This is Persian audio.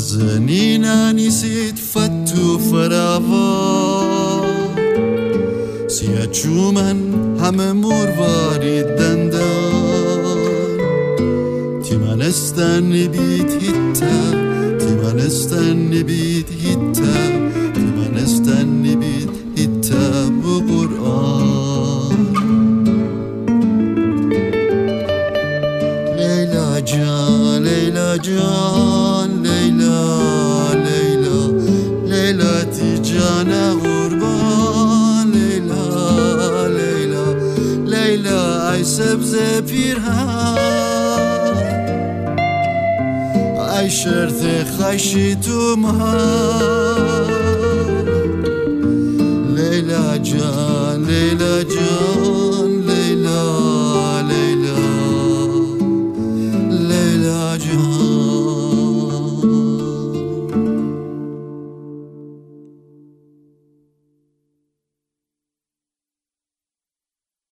نازنین نیست فتو فراوا سیاه چومن همه مورواری دندان تیمانستان نبید هیتا تیمانستان نبید هیتا تیمانستان نبید هیتا بو قرآن لیلا جان لیلا جان لیلا لیلا لیلا تی جان قربان لیلا لیلا لیلا ای سبز پیرهن ای شرط خیشی تو مها لیلا جان